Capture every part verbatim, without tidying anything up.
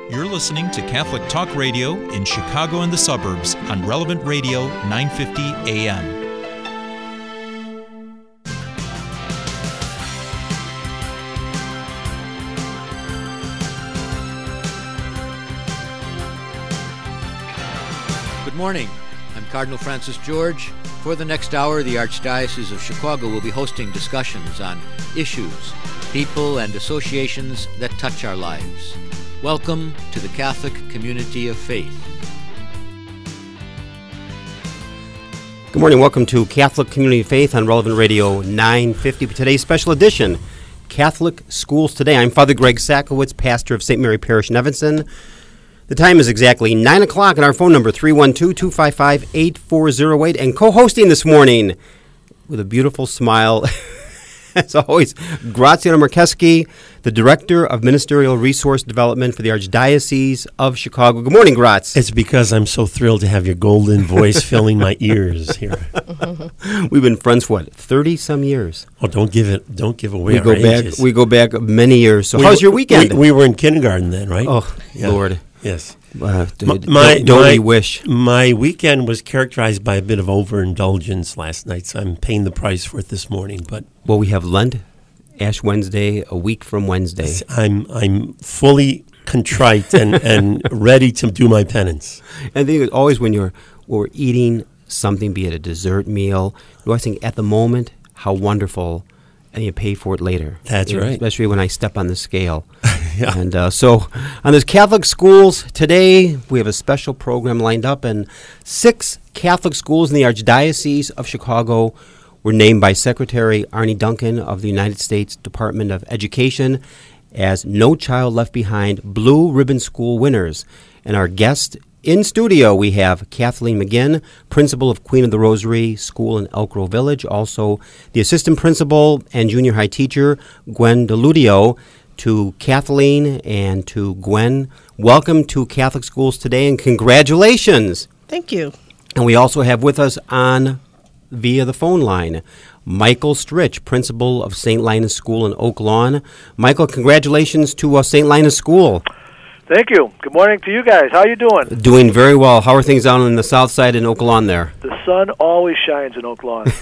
You're listening to Catholic Talk Radio in Chicago and the suburbs on Relevant Radio nine fifty A M. Good morning. I'm Cardinal Francis George. For the next hour, the Archdiocese of Chicago will be hosting discussions on issues, people, and associations that touch our lives. Welcome to the Catholic Community of Faith. Good morning. Welcome to Catholic Community of Faith on Relevant Radio nine fifty. For today's special edition, Catholic Schools Today. I'm Father Greg Sakowicz, pastor of Saint Mary Parish in Evanston. The time is exactly nine o'clock, and our phone number, three one two, two five five, eight four zero eight. And co-hosting this morning with a beautiful smile, as always, Graziano Marcheski, the Director of Ministerial Resource Development for the Archdiocese of Chicago. Good morning, Graz. It's because I'm so thrilled to have your golden voice filling my ears here. We've been friends for, what, thirty-some years? Oh, don't give it, don't give away we our go ages. back. We go back many years. So we, how's your weekend? We, we were in kindergarten then, right? Oh, yeah. Lord. Yes. Uh, my, don't my, don't my, we wish. My weekend was characterized by a bit of overindulgence last night, so I'm paying the price for it this morning. But well, we have Lent, Ash Wednesday, a week from Wednesday. I'm I'm fully contrite and, and ready to do my penance. I think it's always when you're when we're eating something, be it a dessert meal, you always think at the moment how wonderful, and you pay for it later. That's you know, right. Especially when I step on the scale. Yeah. And uh, so on this Catholic Schools today, we have a special program lined up, and six Catholic schools in the Archdiocese of Chicago were named by Secretary Arne Duncan of the United States Department of Education as No Child Left Behind Blue Ribbon School winners. And our guest in studio, we have Kathleen McGinn, principal of Queen of the Rosary School in Elk Grove Village, also the assistant principal and junior high teacher, Gwen DeLudio. To Kathleen and to Gwen, welcome to Catholic Schools Today, and congratulations. Thank you. And we also have with us on via the phone line Michael Stritch, principal of Saint Linus School in Oak Lawn. Michael, congratulations to uh, Saint Linus School. Thank you. Good morning to you guys. How you doing? Doing very well. How are things down on the south side in Oak Lawn there? The sun always shines in Oak Lawn.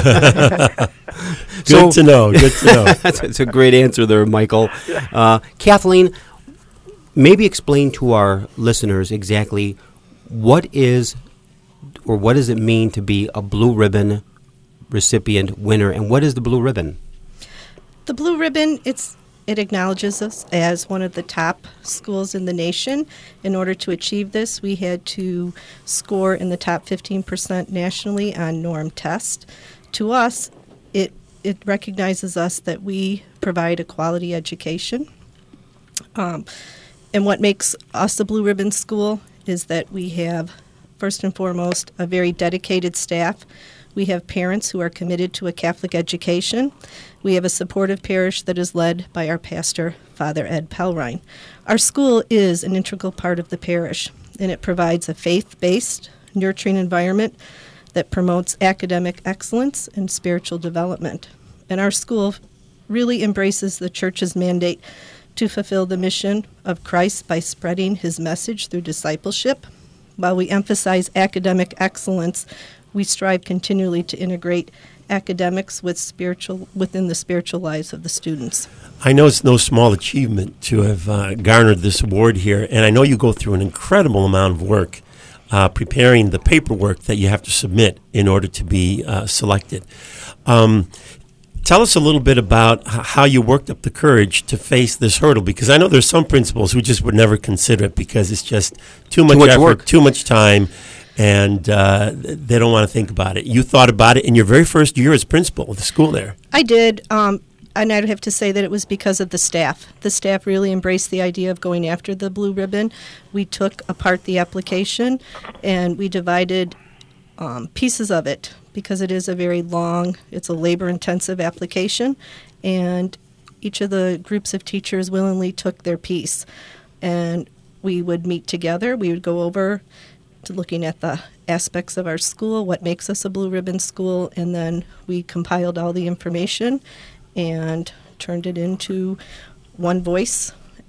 Good so, to know. Good to know. that's, that's a great answer there, Michael. Uh, Kathleen, maybe explain to our listeners exactly what is or what does it mean to be a blue ribbon recipient winner, and what is the blue ribbon? The blue ribbon, it's It acknowledges us as one of the top schools in the nation. In order to achieve this, we had to score in the top fifteen percent nationally on norm test. To us, it it recognizes us that we provide a quality education. Um, and what makes us a Blue Ribbon School is that we have, first and foremost, a very dedicated staff. We have parents who are committed to a Catholic education. We have a supportive parish that is led by our pastor, Father Ed Pelrine. Our school is an integral part of the parish, and it provides a faith-based, nurturing environment that promotes academic excellence and spiritual development. And our school really embraces the Church's mandate to fulfill the mission of Christ by spreading his message through discipleship. While we emphasize academic excellence, we strive continually to integrate academics with spiritual within the spiritual lives of the students. I know it's no small achievement to have uh, garnered this award here, and I know you go through an incredible amount of work uh, preparing the paperwork that you have to submit in order to be uh, selected. Um, tell us a little bit about h- how you worked up the courage to face this hurdle, because I know there's some principals who just would never consider it because it's just too much, too much effort, work. too much time, and uh, they don't want to think about it. You thought about it in your very first year as principal of the school there. I did, um, and I'd have to say that it was because of the staff. The staff really embraced the idea of going after the blue ribbon. We took apart the application, and we divided um, pieces of it because it is a very long, it's a labor-intensive application, and each of the groups of teachers willingly took their piece. And we would meet together. We would go over to looking at the aspects of our school, what makes us a blue ribbon school, and then we compiled all the information and turned it into one voice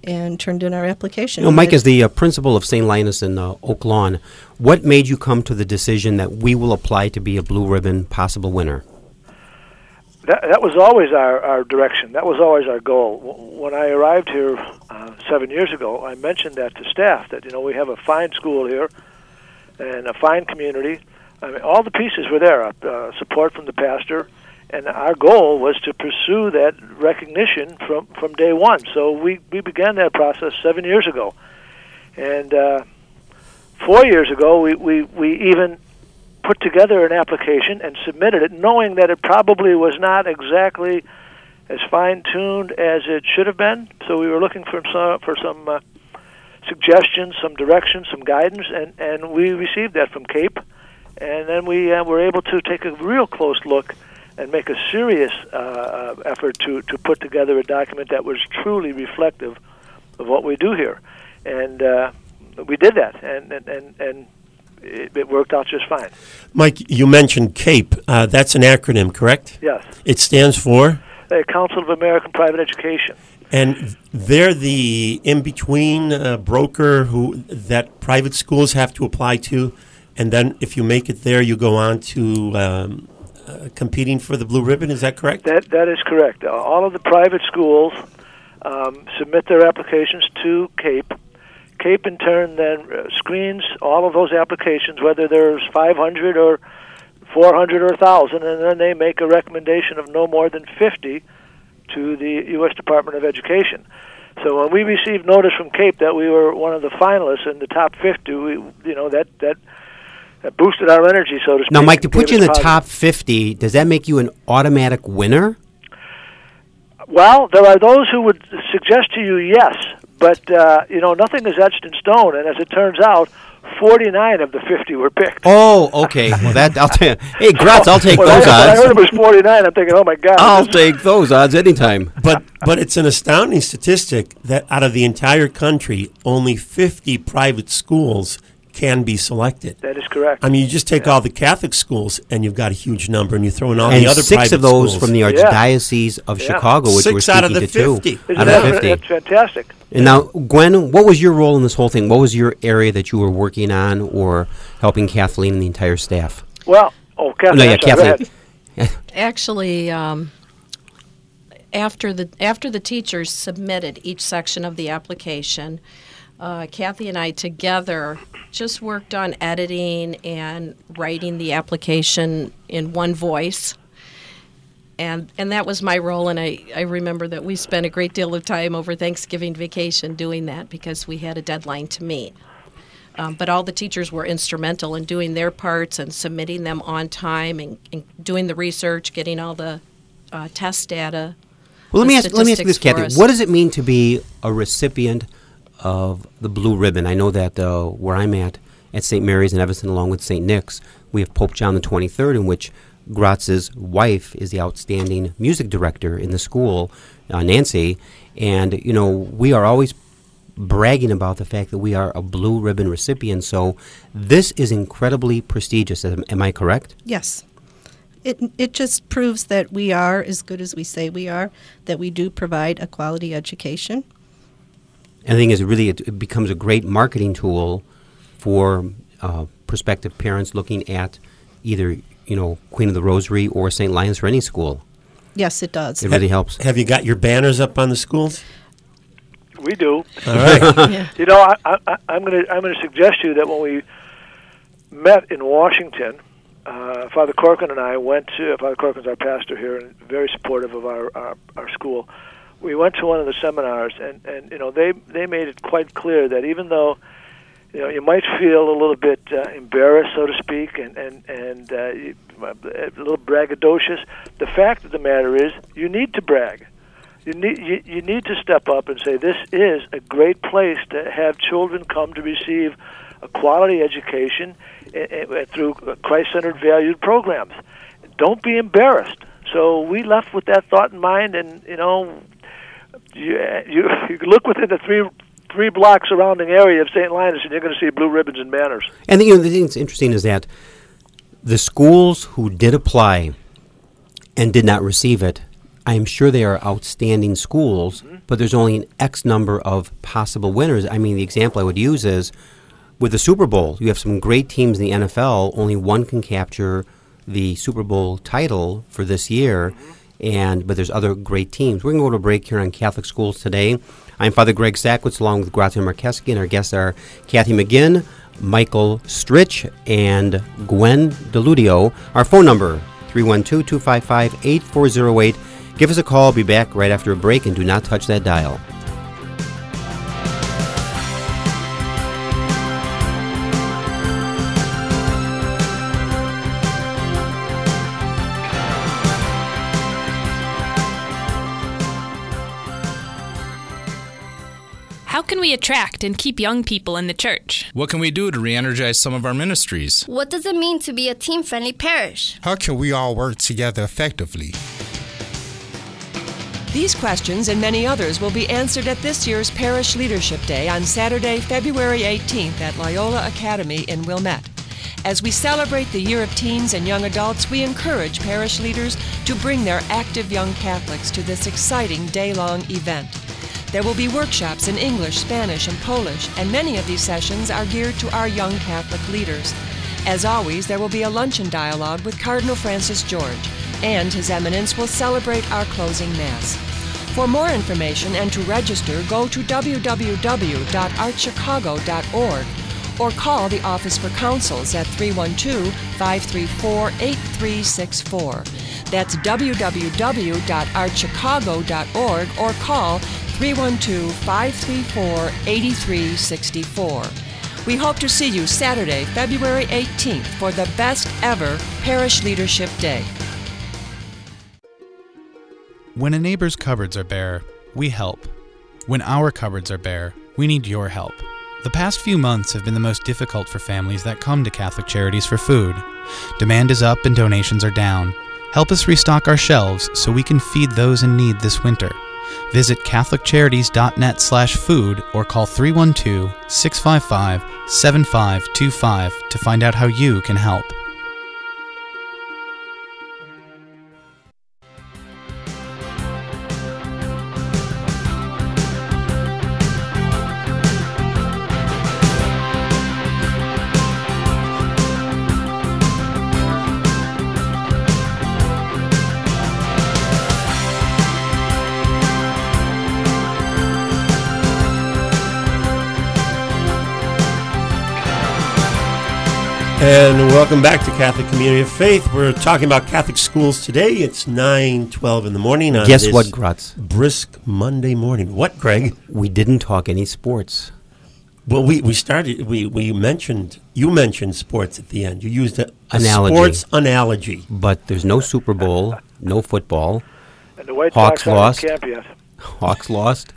and turned in our application. You know, Mike, And as the uh, principal of Saint Linus in uh, Oak Lawn, what made you come to the decision that we will apply to be a Blue Ribbon possible winner? That, that was always our, our direction. That was always our goal. W- When I arrived here uh, seven years ago, I mentioned that to staff, that, you know, we have a fine school here and a fine community. I mean, all the pieces were there, uh, support from the pastor, and our goal was to pursue that recognition from, from day one. So we, we began that process seven years ago. And uh, four years ago, we, we, we even put together an application and submitted it, knowing that it probably was not exactly as fine-tuned as it should have been. So we were looking for some, for some uh, suggestions, some direction, some guidance, and, and we received that from CAPE. And then we uh, were able to take a real close look and make a serious uh, effort to, to put together a document that was truly reflective of what we do here. And uh, we did that, and, and, and, and it, it worked out just fine. Mike, you mentioned CAPE. Uh, that's an acronym, correct? Yes. It stands for? The Council of American Private Education. And they're the in-between uh, broker who that private schools have to apply to, and then if you make it there, you go on to um, uh, competing for the Blue Ribbon. Is that correct? That That is correct. Uh, all of the private schools um, submit their applications to CAPE. CAPE, in turn, then uh, screens all of those applications, whether there's five hundred or four hundred or one thousand, and then they make a recommendation of no more than fifty to the U S Department of Education. So when we received notice from CAPE that we were one of the finalists in the top fifty, we, you know, that that, that boosted our energy, so to speak. Now, Mike, to and put gave you in us the positive- top fifty, does that make you an automatic winner? Well, there are those who would suggest to you yes, but, uh, you know, nothing is etched in stone, and as it turns out, forty-nine of the fifty were picked. Oh, okay. Well, that I'll tell you. Hey, Gratz, I'll take when those I, odds. When I heard it was forty-nine, I'm thinking, oh, my God. I'll this- take those odds anytime. But but it's an astounding statistic that out of the entire country, only fifty private schools can be selected. That is correct. I mean, you just take all the Catholic schools, and you've got a huge number, and you throw in all And the other six private of those schools. from the Yeah. Archdiocese of Yeah. Chicago, which Six we're out of speaking the to two. fifty. Isn't Out that, of the fifty. That's fantastic. And now, Gwen, what was your role in this whole thing? What was your area that you were working on or helping Kathleen and the entire staff? Well, oh, Kathleen, no, yeah, I'm sorry, go Kathleen. ahead. Actually, um, after the after the teachers submitted each section of the application, uh, Kathy and I together just worked on editing and writing the application in one voice. And and that was my role, and I, I remember that we spent a great deal of time over Thanksgiving vacation doing that because we had a deadline to meet. Um, but all the teachers were instrumental in doing their parts and submitting them on time and, and doing the research, getting all the uh, test data. Well, let the me ask. Let me ask you this, statistics for Kathy. us. What does it mean to be a recipient of the Blue Ribbon? I know that uh, where I'm at, at Saint Mary's in Evanston, along with Saint Nick's, we have Pope John the twenty-third, in which Gratz's wife is the outstanding music director in the school, uh, Nancy. And you know, we are always bragging about the fact that we are a Blue Ribbon recipient. So this is incredibly prestigious. Am, am I correct? Yes. It it just proves that we are as good as we say we are, that we do provide a quality education. And the thing is, really, it, it becomes a great marketing tool for uh, prospective parents looking at either, you know, Queen of the Rosary or Saint Linus or any school. Yes, it does. It really helps. Have you got your banners up on the schools? We do. All right. Yeah. You know, I, I, I'm going to I'm going to suggest to you that when we met in Washington, uh, Father Corcoran and I went to Father Corcoran's our pastor here and very supportive of our, our our school. We went to one of the seminars, and, and you know they they made it quite clear that even though you know you might feel a little bit uh, embarrassed, so to speak, and and and uh, you- a little braggadocious, the fact of the matter is you need to brag. You need you, you need to step up and say this is a great place to have children come to receive a quality education uh, uh, through Christ-centered valued programs. Don't be embarrassed. So we left with that thought in mind, and you know, you you, you look within the three three block surrounding area of Saint Linus, and you're going to see blue ribbons and banners. And you know, the thing that's interesting is that the schools who did apply and did not receive it, I'm sure they are outstanding schools, mm-hmm. but there's only an X number of possible winners. I mean, the example I would use is with the Super Bowl. You have some great teams in the N F L. Only one can capture the Super Bowl title for this year, mm-hmm. and but there's other great teams. We're going to go to a break here on Catholic Schools Today. I'm Father Greg Sackwitz along with Grazia Markeski, and our guests are Kathy McGinn, Michael Stritch, and Gwen DeLudio. Our phone number, three one two, two five five, eight four zero eight. Give us a call. I'll be back right after a break, and do not touch that dial. How can we attract and keep young people in the church? What can we do to re-energize some of our ministries? What does it mean to be a teen-friendly parish? How can we all work together effectively? These questions and many others will be answered at this year's Parish Leadership Day on Saturday, February eighteenth at Loyola Academy in Wilmette. As we celebrate the year of teens and young adults, we encourage parish leaders to bring their active young Catholics to this exciting day-long event. There will be workshops in English, Spanish, and Polish, and many of these sessions are geared to our young Catholic leaders. As always, there will be a luncheon dialogue with Cardinal Francis George, and His Eminence will celebrate our closing Mass. For more information and to register, go to w w w dot art chicago dot org or call the Office for Councils at three one two, five three four, eight three six four. That's w w w dot art chicago dot org or call three one two, five three four, eight three six four. We hope to see you Saturday, February eighteenth for the best ever Parish Leadership Day. When a neighbor's cupboards are bare, we help. When our cupboards are bare, we need your help. The past few months have been the most difficult for families that come to Catholic Charities for food. Demand is up and donations are down. Help us restock our shelves so we can feed those in need this winter. Visit catholic charities dot net slash food or call three one two, six five five, seven five two five to find out how you can help. And welcome back to Catholic Community of Faith. We're talking about Catholic schools today. It's nine twelve in the morning. On Guess this what, Grutz? Brisk Monday morning. What, Greg? We didn't talk any sports. Well, we, we started, we, we mentioned, you mentioned sports at the end. You used a, a Analogy. sports analogy. But there's no Super Bowl, no football. And the White Hawks Sox aren't lost. in camp yet. Hawks lost.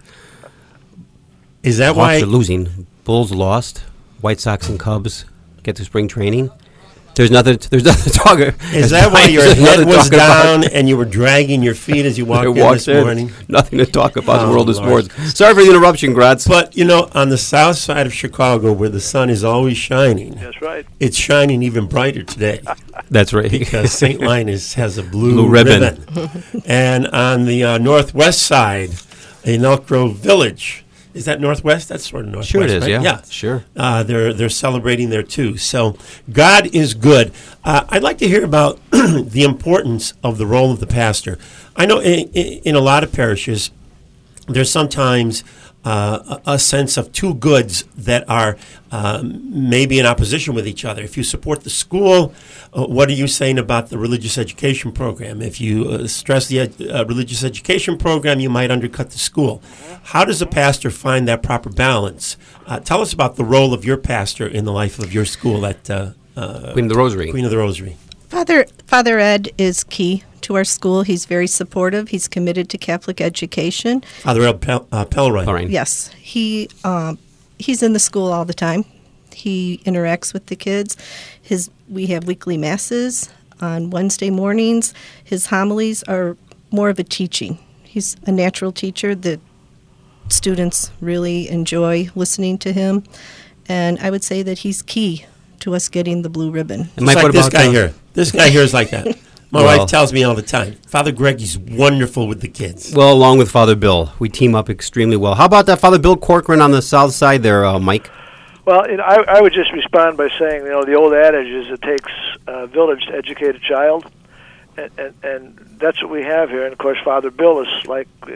Is that Hawks why? are losing. Bulls lost. White Sox and Cubs get to spring training. There's nothing. There's nothing to talk about. Is that why your head was down and you were dragging your feet as you walked in this in. morning? Nothing to talk about Oh, the world of Lord. sports. Sorry for the interruption, Gratz. But, you know, on the south side of Chicago where the sun is always shining, That's right. it's shining even brighter today. That's right. Because Saint Linus has a blue, Blue ribbon. ribbon. And on the uh, northwest side, in Elk Grove Village, is that northwest? That's sort of northwest, Sure it is, right? yeah. Yeah, Sure. Uh, they're they're celebrating there too. So God is good. Uh, I'd like to hear about the importance of the role of the pastor. I know in, in, in a lot of parishes, there's sometimes uh, a, a sense of two goods that are um, maybe in opposition with each other. If you support the school, uh, what are you saying about the religious education program? If you uh, stress the ed- uh, religious education program, you might undercut the school. How does a pastor find that proper balance? Uh, tell us about the role of your pastor in the life of your school at uh, uh, Queen of the Rosary. Queen of the Rosary. Father Father Ed is key to our school. He's very supportive. He's committed to Catholic education. Father Ed Pel- uh, Pellerin. Pellerin. Yes, he um, he's in the school all the time. He interacts with the kids. His we have weekly masses on Wednesday mornings. His homilies are more of a teaching. He's a natural teacher. The students really enjoy listening to him, and I would say that he's key to us getting the blue ribbon. And Mike, It's like what this about guy uh, here. This guy here is like that. My Well- wife tells me all the time, Father Greg is wonderful with the kids. Well, along with Father Bill, we team up extremely well. How about that Father Bill Corcoran on the south side there, uh, Mike? Well, you know, I, I would just respond by saying, you know, the old adage is it takes a village to educate a child, and, and, and that's what we have here. And, of course, Father Bill is like uh,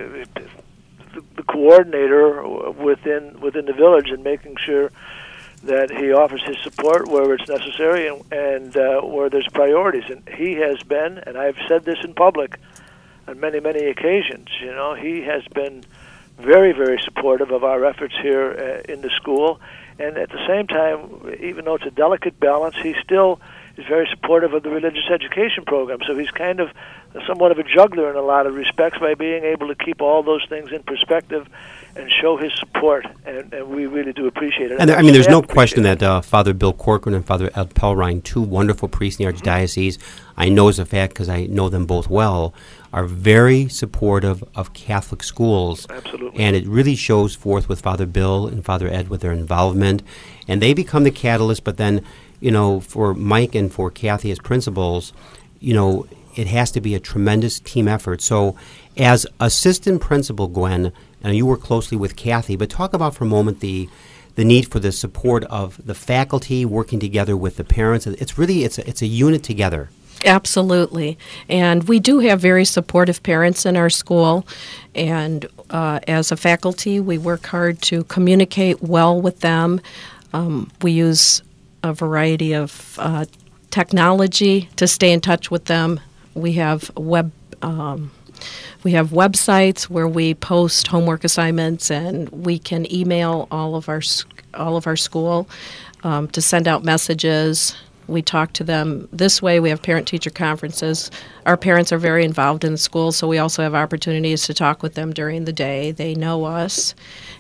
the, the coordinator within within the village and making sure that he offers his support where it's necessary and, and uh, where there's priorities. And he has been, and I've said this in public on many, many occasions, you know, he has been very, very supportive of our efforts here uh, in the school. And at the same time, even though it's a delicate balance, he still is very supportive of the religious education program. So he's kind of somewhat of a juggler in a lot of respects by being able to keep all those things in perspective and show his support. And, and we really do appreciate it. And there, I mean, there's no question that uh, Father Bill Corcoran and Father Ed Pelrine, two wonderful priests in the Archdiocese, I know as a fact because I know them both well, are very supportive of Catholic schools. Absolutely. And it really shows forth with Father Bill and Father Ed with their involvement. And they become the catalyst, but then, you know, for Mike and for Kathy as principals, you know, it has to be a tremendous team effort. So as assistant principal, Gwen, and you work closely with Kathy, but talk about for a moment the the need for the support of the faculty working together with the parents. It's really, it's a, it's a unit together. Absolutely. And we do have very supportive parents in our school. And uh, as a faculty, we work hard to communicate well with them. Um, we use a variety of uh, technology to stay in touch with them. We have web um, we have websites where we post homework assignments, and we can email all of our sc- all of our school um, to send out messages. We talk to them this way. We have parent-teacher conferences. Our parents are very involved in the school, so we also have opportunities to talk with them during the day. They know us,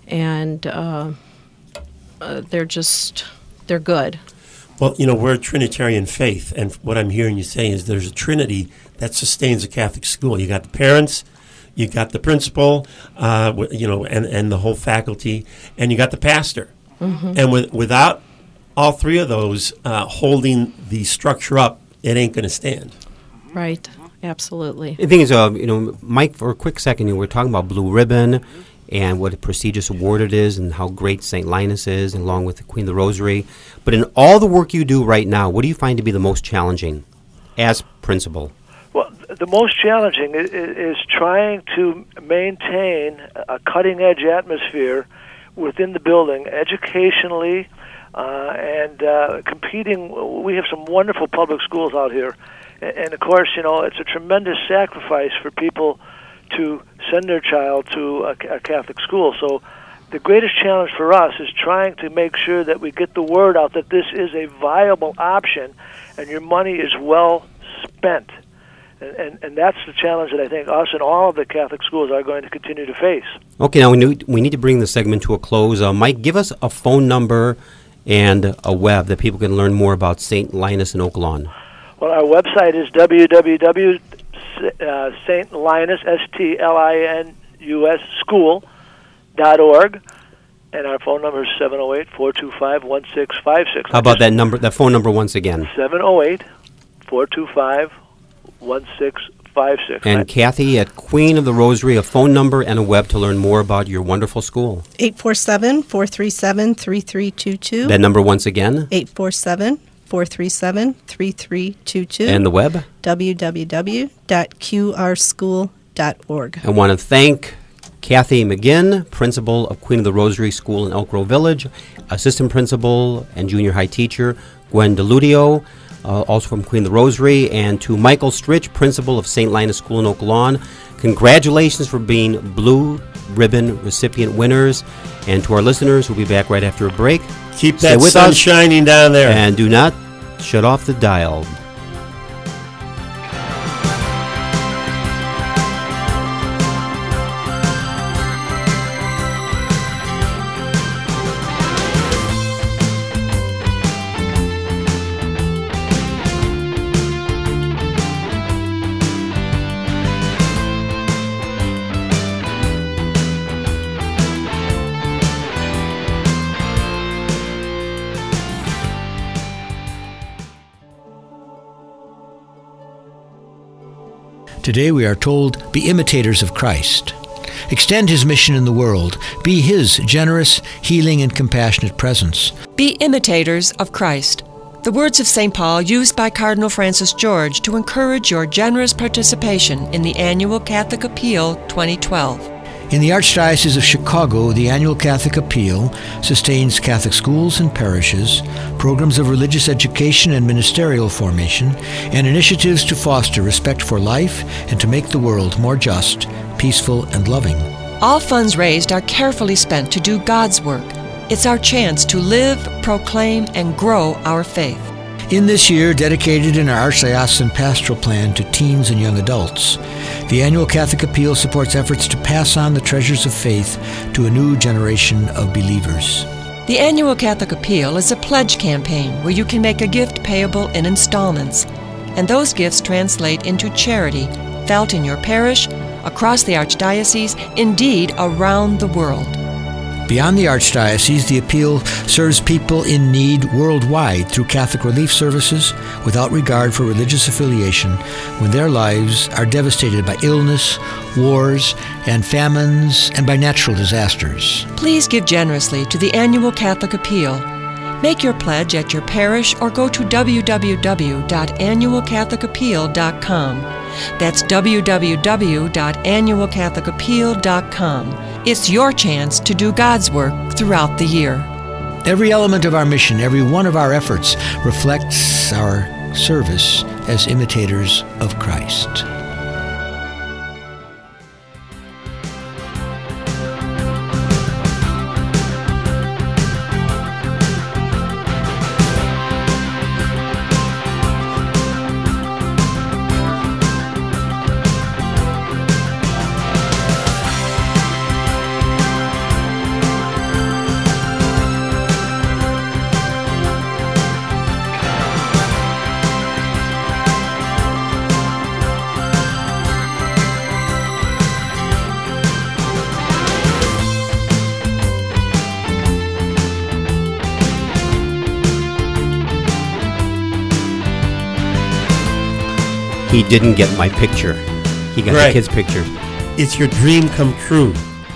and uh, uh, they're just, they're good. Well, you know, we're a Trinitarian faith, and what I'm hearing you say is there's a Trinity that sustains a Catholic school. You got the parents, you got the principal, uh, you know, and, and the whole faculty, and you got the pastor. Mm-hmm. And with, without all three of those uh, holding the structure up, it ain't going to stand. Right, absolutely. The thing is, uh, you know, Mike, for a quick second, you know, we're talking about Blue Ribbon and what a prestigious award it is and how great Saint Linus is, along with the Queen of the Rosary. But in all the work you do right now, what do you find to be the most challenging as principal? Well, the most challenging is, is trying to maintain a cutting-edge atmosphere within the building, educationally, uh, and uh, competing. We have some wonderful public schools out here. And, and, of course, you know, it's a tremendous sacrifice for people to send their child to a, a Catholic school. So the greatest challenge for us is trying to make sure that we get the word out that this is a viable option and your money is well spent. And, and, and that's the challenge that I think us and all of the Catholic schools are going to continue to face. Okay, now we need, we need to bring the segment to a close. Uh, Mike, give us a phone number and a web that people can learn more about Saint Linus in Oak Lawn. Well, our website is w w w dot Saint Linus, S T L I N U S, school dot org, and our phone number is seven oh eight, four two five, one six five six. How about that number, that phone number once again? seven oh eight, four two five, one six five six. And Kathy at Queen of the Rosary, a phone number and a web to learn more about your wonderful school. eight four seven, four three seven, three three two two. That number once again? eight four seven, four three seven, three three two two. And the web? w w w dot q r school dot org. I want to thank Kathy McGinn, principal of Queen of the Rosary School in Elk Grove Village, assistant principal and junior high teacher Gwen DeLudio, uh, also from Queen of the Rosary, and to Michael Stritch, principal of Saint Linus School in Oak Lawn. Congratulations for being Blue Ribbon recipient winners. And to our listeners, we'll be back right after a break. Keep Stay that with sun us, shining down there. and do not shut off the dial. Today we are told, be imitators of Christ. Extend his mission in the world. Be his generous, healing, and compassionate presence. Be imitators of Christ. The words of Saint Paul used by Cardinal Francis George to encourage your generous participation in the annual Catholic Appeal twenty twelve. In the Archdiocese of Chicago, the annual Catholic Appeal sustains Catholic schools and parishes, programs of religious education and ministerial formation, and initiatives to foster respect for life and to make the world more just, peaceful, and loving. All funds raised are carefully spent to do God's work. It's our chance to live, proclaim, and grow our faith. In this year, dedicated in our Archdiocesan Pastoral Plan to teens and young adults, the annual Catholic Appeal supports efforts to pass on the treasures of faith to a new generation of believers. The annual Catholic Appeal is a pledge campaign where you can make a gift payable in installments, and those gifts translate into charity felt in your parish, across the Archdiocese, indeed around the world. Beyond the Archdiocese, the Appeal serves people in need worldwide through Catholic relief services without regard for religious affiliation when their lives are devastated by illness, wars, and famines, and by natural disasters. Please give generously to the annual Catholic Appeal. Make your pledge at your parish or go to w w w dot annual catholic appeal dot com. That's w w w dot annual catholic appeal dot com. It's your chance to do God's work throughout the year. Every element of our mission, every one of our efforts, reflects our service as imitators of Christ. He didn't get my picture. He got Right. the kid's picture. It's your dream come true.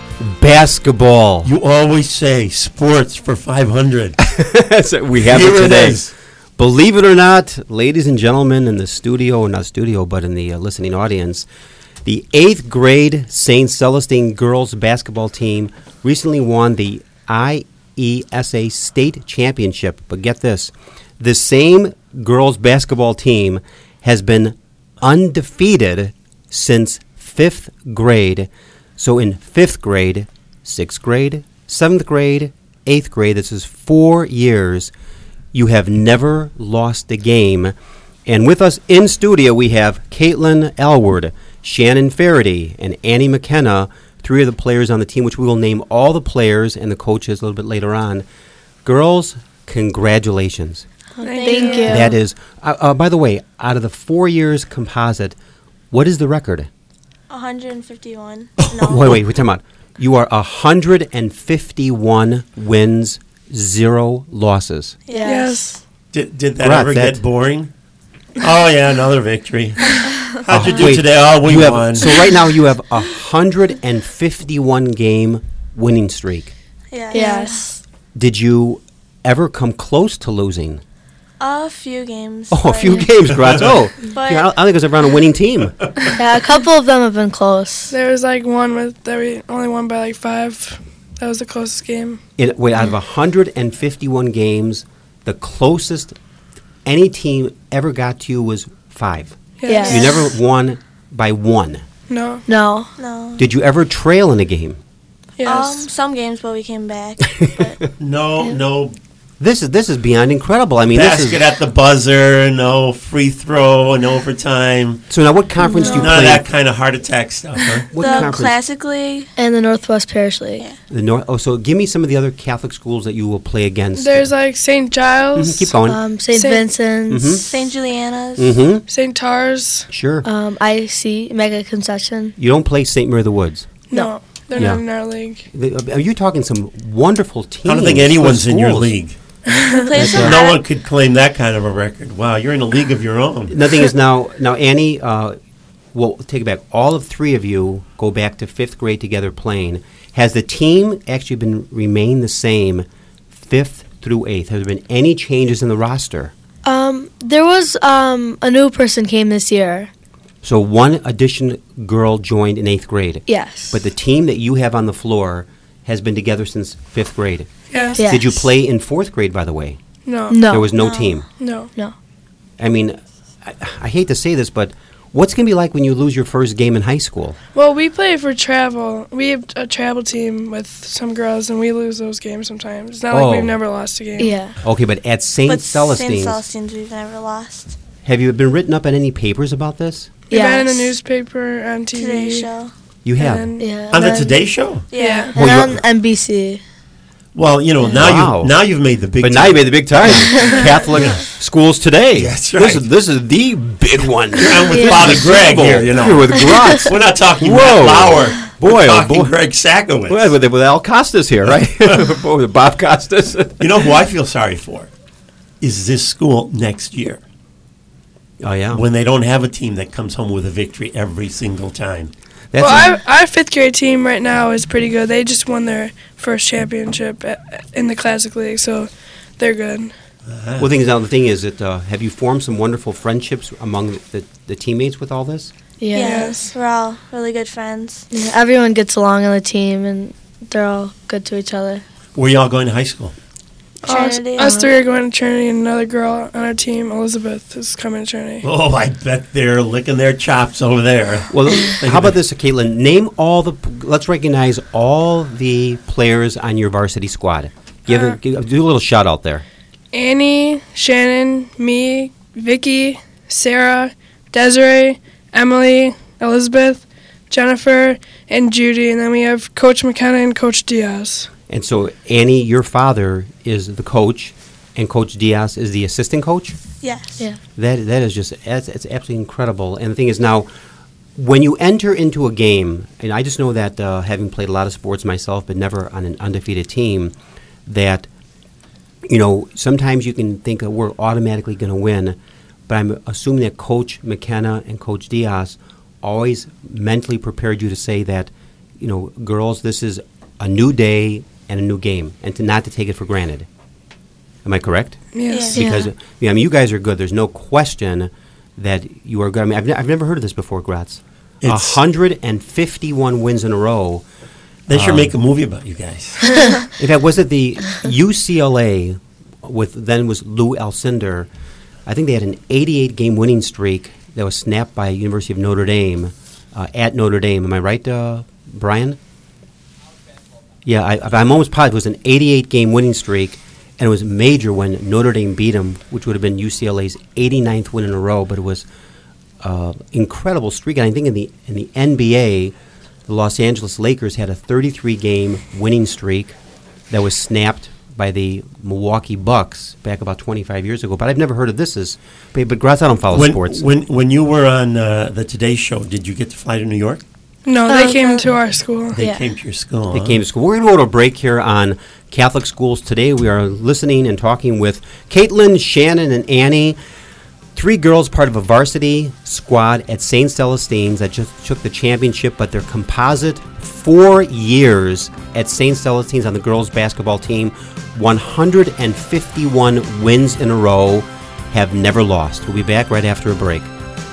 Basketball. You always say sports for five hundred. So we have Here it it today. is. Believe it or not, ladies and gentlemen in the studio, or not studio, but in the uh, listening audience, the eighth grade Saint Celestine girls basketball team recently won the I E S A state championship. But get this, the same girls basketball team has been undefeated since fifth grade. So in fifth grade, sixth grade, seventh grade, eighth grade, this is four years, you have never lost a game. And with us in studio, we have Caitlin Alward, Shannon Faraday, and Annie McKenna, three of the players on the team, which we will name all the players and the coaches a little bit later on. Girls, congratulations. Thank you. That is, uh, uh, by the way, out of the four years composite, what is the record? one hundred fifty-one. No. Wait, wait, we're talking about. You are one hundred fifty-one wins, zero losses. Yes. Did, did that Congrats, ever that- get boring? Oh, yeah, another victory. How'd you do Wait, today? Oh, we you have- won. So right now you have a one hundred fifty-one game winning streak. Yes. Yes. Did you ever come close to losing? A few games. Oh, a few games, Gratz. Oh, But- yeah, I don't I think it was around a winning team. Yeah, a couple of them have been close. There was like one with that we only won by like five. That was the closest game. In, wait, out of one hundred fifty-one games, the closest any team ever got to you was five. Yes. You never won by one. No. No. No. Did you ever trail in a game? Um, some games, but we came back. No, no This is this is beyond incredible. I mean, this is basket at the buzzer, no free throw, and overtime. So now, what conference do you None of play? that kind of heart attack stuff, huh? What the conference? Classic League. And the Northwest Parish League. Yeah. The North. Oh, so give me some of the other Catholic schools that you will play against. There's like Saint Giles. Mhm, keep going. Um, Saint Saint- Vincent's. Mhm. Saint Juliana's. Mm-hmm. Saint Tars. Sure. Um, I C, Mega Concession. You don't play Saint Mary of the Woods. No. They're Yeah. not in our league. The- Are you talking some wonderful teams? I don't think anyone's in your schools? league. We played some No high- one could claim that kind of a record. Wow, you're in a league of your own. Nothing is now. Now, Annie, uh, well, take it back. All of three of you go back to fifth grade together playing. Has the team actually been remained the same fifth through eighth? Has there been any changes in the roster? Um, there was um, a new person came this year. So one addition girl joined in eighth grade. Yes. But the team that you have on the floor has been together since fifth grade. Yes. Yes. Did you play in fourth grade, by the way? No. No. There was no, No. team. No. No. I mean, I, I hate to say this, but what's going to be like when you lose your first game in high school? Well, we play for travel. We have a travel team with some girls, and we lose those games sometimes. It's not Oh. like we've never lost a game. Yeah. Okay, but at Saint But Saint Celestine's, Celestine's we've never lost. have you been written up in any papers about this? We've been in the Yes. newspaper, on T V. Today show. You have. And then- Yeah. On the and then- Today Show? Yeah. And Well, on N B C. Well, you know, now Wow. you now you've made the big. But now you made the big time. Catholic schools today. That's This right. is, this is the big one. I'm with Yeah. Father Greg here, you know. You're with Grotz. We're not talking Whoa. Matt Lauer. Boy, We're oh talking boy. Greg Sakowitz. Well, with, with Al Costas here, right? Boy, with Bob Costas. You know who I feel sorry for? Is this school next year. Oh, yeah. When they don't have a team that comes home with a victory every single time. That's well, our, our fifth grade team right now is pretty good. They just won their first championship at, in the Classic League, so they're good. Well, the thing is, now the thing is that uh, have you formed some wonderful friendships among the, the, the teammates with all this? Yeah. Yes. We're all really good friends. Yeah, everyone gets along on the team, and they're all good to each other. Where y'all going to high school? Us, Trinity. us three are going to Trinity, and another girl on our team, Elizabeth, is coming to Trinity. Oh, I bet they're licking their chops over there. Well, how about this, Caitlin? Name all the. Let's recognize all the players on your varsity squad. Give, Uh, a, give do a little shout out there. Annie, Shannon, me, Vicky, Sarah, Desiree, Emily, Elizabeth, Jennifer, and Judy. And then we have Coach McKenna and Coach Diaz. And so, Annie, your father is the coach, and Coach Diaz is the assistant coach. Yes. Yeah. That that is just that's, it's absolutely incredible. And the thing is now, when you enter into a game, and I just know that uh, having played a lot of sports myself, but never on an undefeated team, that you know sometimes you can think that we're automatically going to win, but I'm assuming that Coach McKenna and Coach Diaz always mentally prepared you to say that, you know, girls, this is a new day and a new game, and to not to take it for granted. Am I correct? Yes. Yeah. Because yeah, I mean, you guys are good. There's no question that you are good. I mean, I've, ne- I've never heard of this before, Gratz. A It's- hundred and fifty-one wins in a row. They should Um, make a movie about you guys. In fact, was it the U C L A with then was Lou Alcindor? I think they had an eighty-eight game winning streak that was snapped by University of Notre Dame uh, at Notre Dame. Am I right, uh, Brian? Yeah, I, I'm almost positive it was an eighty-eight game winning streak, and it was major when Notre Dame beat them, which would have been U C L A's eighty-ninth win in a row. But it was uh, incredible streak, and I think in the in the N B A, the Los Angeles Lakers had a thirty-three game winning streak that was snapped by the Milwaukee Bucks back about twenty-five years ago. But I've never heard of this. As, but, but Gratz, I don't follow when, sports. When when you were on uh, the Today Show, did you get to fly to New York? No, they Oh, came no. to our school. They Yeah. came to your school. They huh? came to school. We're going to go to a break here on Catholic schools today. We are listening and talking with Caitlin, Shannon, and Annie, three girls part of a varsity squad at Saint Celestine's that just took the championship, but their composite four years at Saint Celestine's on the girls basketball team, one hundred fifty-one wins in a row, have never lost. We'll be back right after a break.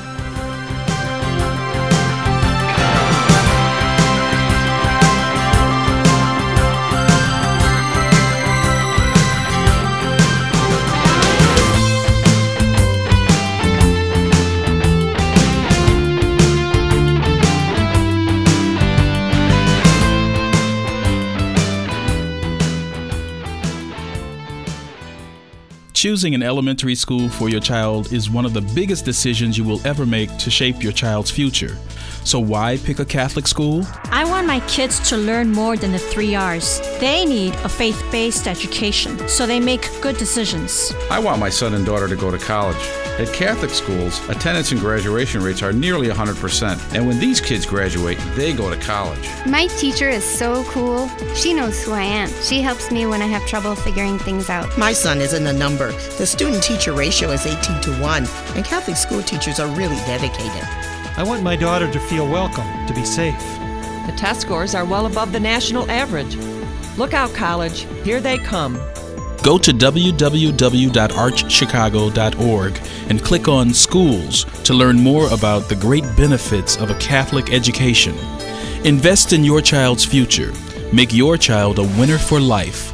Choosing an elementary school for your child is one of the biggest decisions you will ever make to shape your child's future. So why pick a Catholic school? I want my kids to learn more than the three R's. They need a faith-based education, so they make good decisions. I want my son and daughter to go to college. At Catholic schools, attendance and graduation rates are nearly one hundred percent. And when these kids graduate, they go to college. My teacher is so cool. She knows who I am. She helps me when I have trouble figuring things out. My son isn't a number. The student-teacher ratio is eighteen to one, and Catholic school teachers are really dedicated. I want my daughter to feel welcome, to be safe. The test scores are well above the national average. Look out, college. Here they come. Go to w w w dot arch chicago dot org and click on Schools to learn more about the great benefits of a Catholic education. Invest in your child's future. Make your child a winner for life.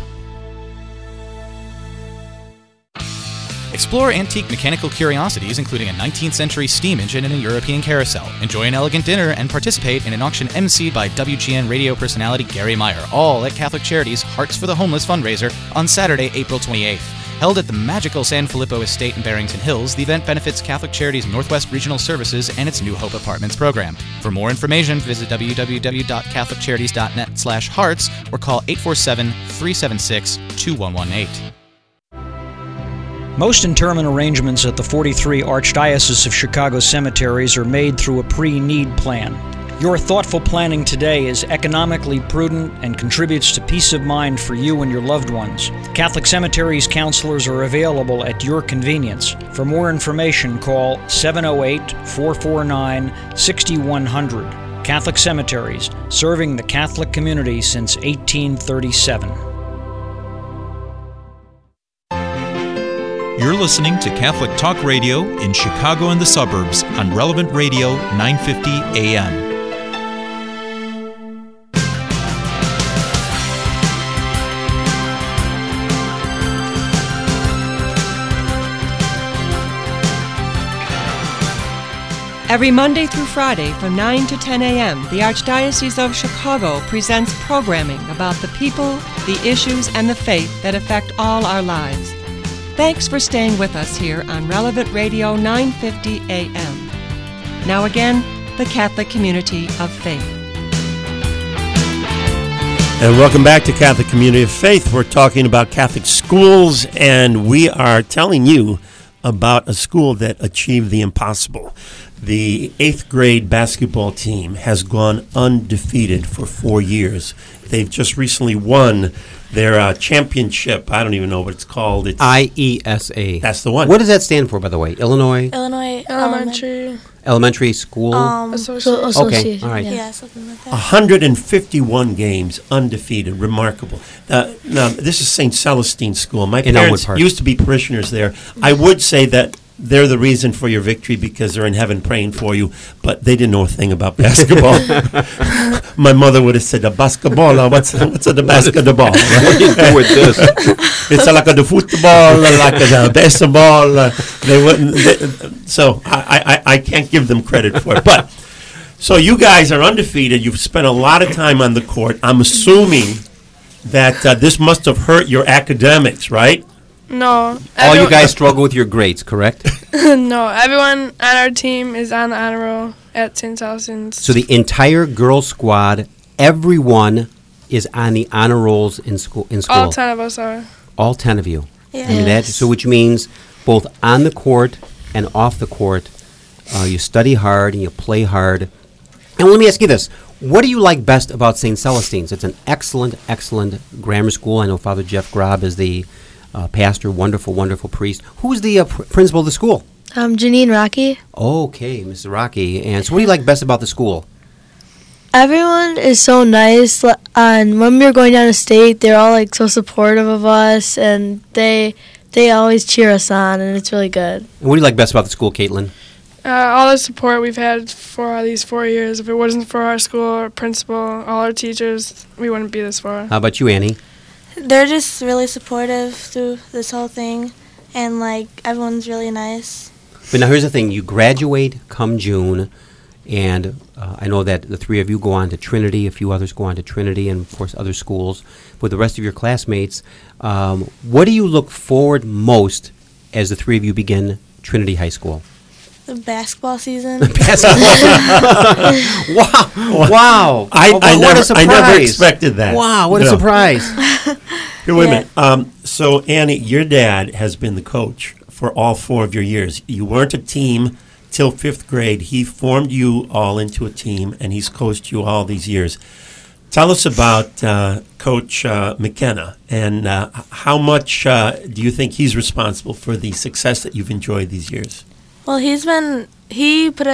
Explore antique mechanical curiosities, including a nineteenth century steam engine and a European carousel. Enjoy an elegant dinner and participate in an auction emceed by W G N radio personality Gary Meyer, all at Catholic Charities' Hearts for the Homeless fundraiser on Saturday, April twenty-eighth. Held at the magical San Filippo Estate in Barrington Hills, the event benefits Catholic Charities Northwest Regional Services and its New Hope Apartments program. For more information, visit w w w dot catholic charities dot net slash hearts or call eight four seven, three seven six, two one one eight. Most interment arrangements at the forty-three Archdiocese of Chicago cemeteries are made through a pre-need plan. Your thoughtful planning today is economically prudent and contributes to peace of mind for you and your loved ones. Catholic Cemeteries counselors are available at your convenience. For more information, call seven oh eight, four four nine, six one zero zero. Catholic Cemeteries, serving the Catholic community since eighteen thirty-seven. You're listening to Catholic Talk Radio in Chicago and the suburbs on Relevant Radio nine fifty A M. Every Monday through Friday from nine to ten a m, the Archdiocese of Chicago presents programming about the people, the issues, and the faith that affect all our lives. Thanks for staying with us here on Relevant Radio nine fifty A M. Now again, the Catholic Community of Faith. And welcome back to Catholic Community of Faith. We're talking about Catholic schools, and we are telling you about a school that achieved the impossible. The eighth grade basketball team has gone undefeated for four years. They've just recently won their uh, championship. I don't even know what it's called. It's I E S A. That's the one. What does that stand for, by the way? Illinois? Illinois Elementary. Elementary School? Um, Association. Okay, all right. Yeah, yeah, something like that. one hundred fifty-one games undefeated. Remarkable. Uh, now, this is Saint Celestine School. My In Elmwood parents Park. used to be parishioners there. I would say that they're the reason for your victory because they're in heaven praying for you, but they didn't know a thing about basketball. My mother would have said, "The basketball, uh, what's what's the basketball? What do you do with this?" It's like a the football, like a the basketball. Uh, they wouldn't. They, so I, I I can't give them credit for it. But so you guys are undefeated. You've spent a lot of time on the court. I'm assuming that uh, this must have hurt your academics, right? No. All you everyone- guys struggle with your grades, correct? No, everyone on our team is on the honor roll at Saint Celestine's. So the entire girls squad, everyone is on the honor rolls in school. In school. All ten of us are. All ten of you. Yes. And that, so which means both on the court and off the court, uh, you study hard and you play hard. And let me ask you this. What do you like best about Saint Celestine's? It's an excellent, excellent grammar school. I know Father Jeff Grob is the uh, pastor, wonderful, wonderful priest. Who's the uh, pr- principal of the school? Um, Janine Rocky. Okay, Mister Rocky. And so what do you like best about the school? Everyone is so nice. L- And when we were going down to state, they're all like so supportive of us, and they they always cheer us on, and it's really good. And what do you like best about the school, Caitlin? Uh, all the support we've had for these four years. If it wasn't for our school, our principal, all our teachers, we wouldn't be this far. How about you, Annie? They're just really supportive through this whole thing, and like everyone's really nice. But now here's the thing. You graduate come June, and uh, I know that the three of you go on to Trinity, a few others go on to Trinity, and of course other schools. With the rest of your classmates, um, what do you look forward most as the three of you begin Trinity High School? The basketball season. Wow. Wow. I, Oh, I, what never, a surprise. I never expected that. Wow, what a No. surprise. Here, wait a Yeah. minute. Um, so, Annie, your dad has been the coach for all four of your years. You weren't a team till fifth grade. He formed you all into a team, and he's coached you all these years. Tell us about uh, Coach uh, McKenna, and uh, h- how much uh, do you think he's responsible for the success that you've enjoyed these years? Well, he's been he put us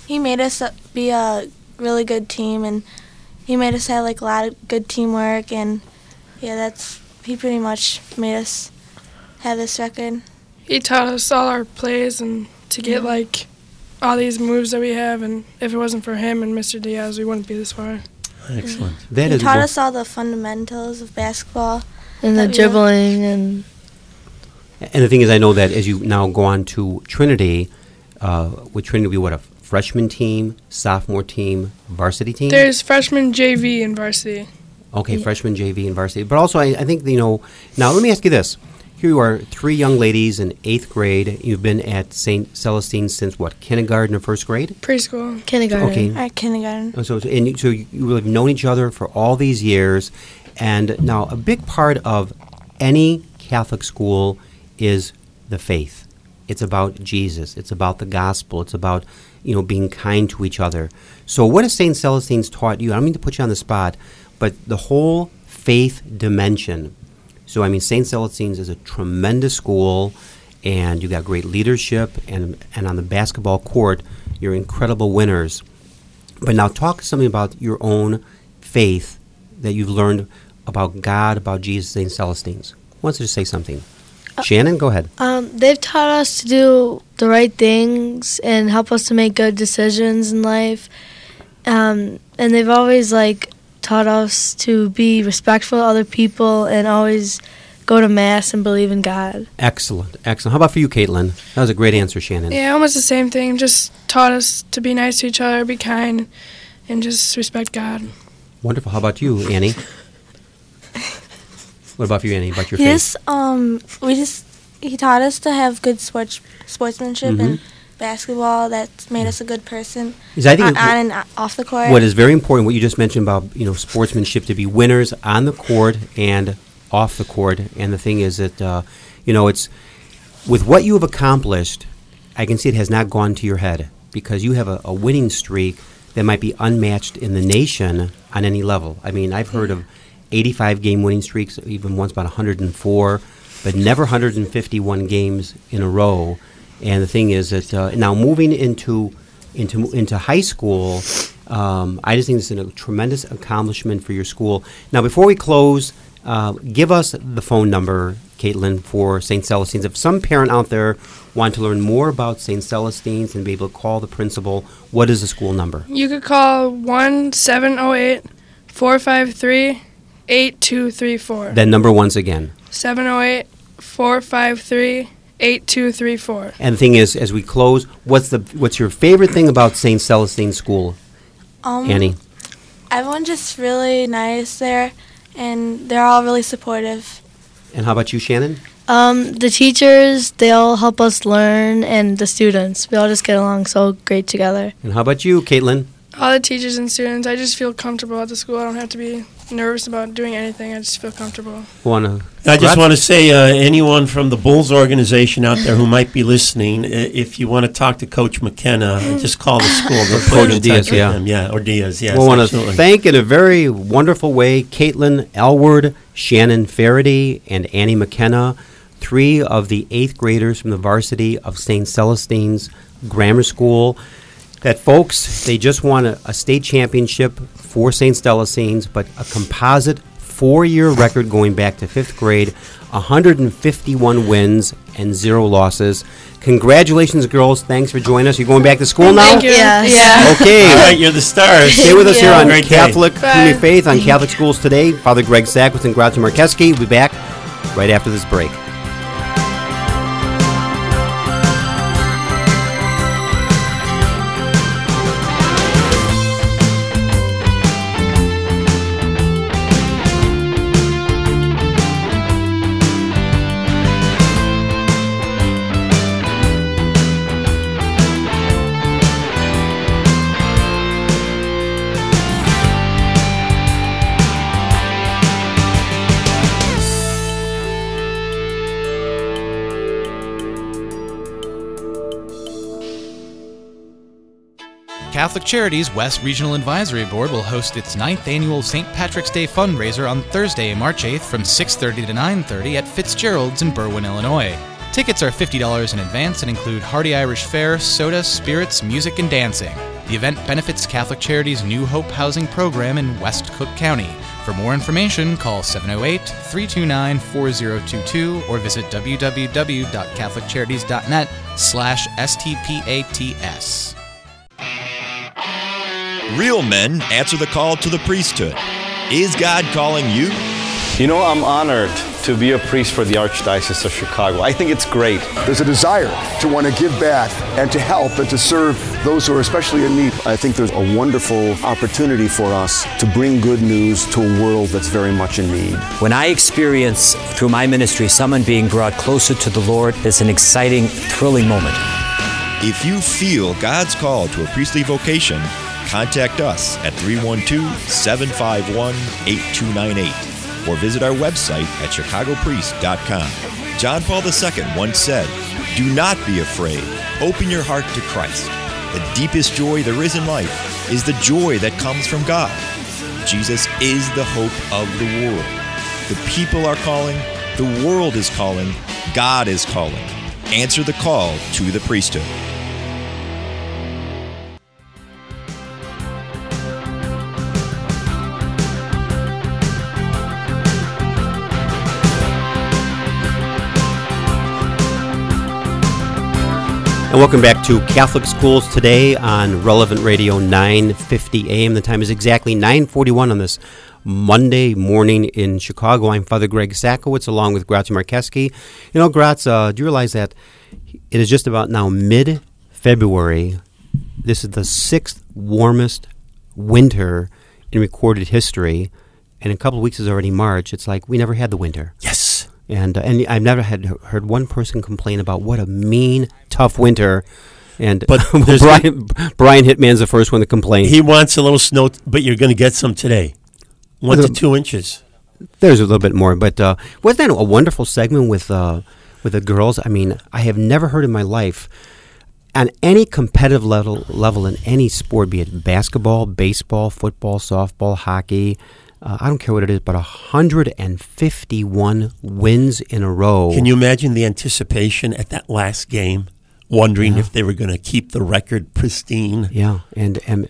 he made us be a really good team, and he made us have like a lot of good teamwork, and yeah, that's he pretty much made us have this record. He taught us all our plays and to get Yeah. like all these moves that we have, and if it wasn't for him and Mister Diaz, we wouldn't be this far. Excellent. That he is taught wo- us all the fundamentals of basketball. And the that we dribbling and And the thing is, I know that as you now go on to Trinity, uh, would Trinity be what, a freshman team, sophomore team, varsity team? There's freshman, J V, and varsity. Okay, freshman, J V, and varsity. But also, I, I think, you know, now let me ask you this. Here you are, three young ladies in eighth grade. You've been at Saint Celestine since what, kindergarten or first grade? Preschool. kindergarten. Okay. At kindergarten. Oh, So, and you, so you you have known each other for all these years, and now a big part of any Catholic school is the faith. It's about Jesus. It's about the gospel. It's about, you know, being kind to each other. So what has Saint Celestine's taught you? I don't mean to put you on the spot, but the whole faith dimension. So, I mean, Saint Celestine's is a tremendous school, and you got great leadership, and, and on the basketball court, you're incredible winners. But now talk something about your own faith that you've learned about God, about Jesus, Saint Celestine's. Who wants to say something? Shannon, go ahead. Um, they've taught us to do the right things and help us to make good decisions in life. Um, and they've always like taught us to be respectful of other people and always go to mass and believe in God. Excellent, excellent. How about for you, Caitlin? That was a great answer, Shannon. Yeah, almost the same thing. Just taught us to be nice to each other, be kind, and just respect God. Wonderful. How about you, Annie? What about you, Annie? About your He faith? just, um, we just, he taught us to have good sports, sportsmanship Mhm. and basketball. That's made us a good person. Is I think on, it- on and o- off the court. What is very important, what you just mentioned about, you know, sportsmanship, to be winners on the court and off the court. And the thing is that, uh, you know, it's with what you have accomplished, I can see it has not gone to your head, because you have a, a winning streak that might be unmatched in the nation on any level. I mean, I've heard of eighty-five game winning streaks, even once about one hundred four, but never one hundred fifty-one games in a row. And the thing is that uh, now moving into into into high school, um, I just think this is a tremendous accomplishment for your school. Now, before we close, uh, give us the phone number, Caitlin, for Saint Celestine's. If some parent out there want to learn more about Saint Celestine's and be able to call the principal, what is the school number? You could call one seven zero eight, four five three, eight two three four. That number once again. seven zero eight, four five three, eight two three four. And the thing is, as we close, what's the what's your favorite thing about Saint Celestine's School, Um, Annie? Everyone's just really nice there, and they're all really supportive. And how about you, Shannon? Um, the teachers, they all help us learn, and the students, we all just get along so great together. And how about you, Caitlin? All the teachers and students, I just feel comfortable at the school. I don't have to be nervous about doing anything. I just feel comfortable. Want I just want to say, uh, anyone from the Bulls organization out there who might be listening, i- if you want to talk to Coach McKenna, just call the school. They'll put Coach you in Diaz, touch with yeah. him. Yeah, or Diaz, yes. we want to absolutely. thank in a very wonderful way Caitlin Elward, Shannon Faraday, and Annie McKenna, three of the eighth graders from the varsity of Saint Celestine's Grammar School. That, folks, they just won a, a state championship for Saint Celestine's, but a composite four-year record going back to fifth grade, one hundred fifty-one wins and zero losses. Congratulations, girls. Thanks for joining us. You're going back to school now? Thank you. Yes. Yeah. Okay. All right, you're the stars. Stay with us here on Great day. Catholic Bye. Community Faith on Catholic Schools Today. Father Greg Sackowitz and Grazia Markeski will be back right after this break. Catholic Charities West Regional Advisory Board will host its ninth annual Saint Patrick's Day fundraiser on Thursday, March eighth from six thirty to nine thirty at Fitzgerald's in Berwyn, Illinois. Tickets are fifty dollars in advance and include hearty Irish fare, soda, spirits, music, and dancing. The event benefits Catholic Charities' New Hope Housing Program in West Cook County. For more information, call seven oh eight, three two nine, four oh two two or visit w w w dot catholic charities dot net slash S T P A T S. Real men answer the call to the priesthood. Is God calling you? You know, I'm honored to be a priest for the Archdiocese of Chicago. I think it's great. There's a desire to want to give back and to help and to serve those who are especially in need. I think there's a wonderful opportunity for us to bring good news to a world that's very much in need. When I experience through my ministry someone being brought closer to the Lord, it's an exciting, thrilling moment. If you feel God's call to a priestly vocation, contact us at three one two, seven five one, eight two nine eight or visit our website at chicago priest dot com. John Paul the Second once said, "Do not be afraid. Open your heart to Christ. The deepest joy there is in life is the joy that comes from God. Jesus is the hope of the world. The people are calling, the world is calling, God is calling. Answer the call to the priesthood." And welcome back to Catholic Schools Today on Relevant Radio nine fifty A M. The time is exactly nine forty-one on this Monday morning in Chicago. I'm Father Greg Sakowicz along with Grazia Marcheski. You know, Graz, uh, do you realize that it is just about now mid-February? This is the sixth warmest winter in recorded history. And in a couple of weeks is already March. It's like we never had the winter. Yes. And uh, and I've never had heard one person complain about what a mean, tough winter. And but Brian Brian Hitman's the first one to complain. He wants a little snow, but you're going to get some today, one to two inches. There's a little bit more, but uh, wasn't that a wonderful segment with uh, with the girls? I mean, I have never heard in my life on any competitive level level in any sport, be it basketball, baseball, football, softball, hockey. Uh, I don't care what it is, but one hundred fifty-one wins in a row. Can you imagine the anticipation at that last game, wondering yeah. if they were going to keep the record pristine? Yeah, and and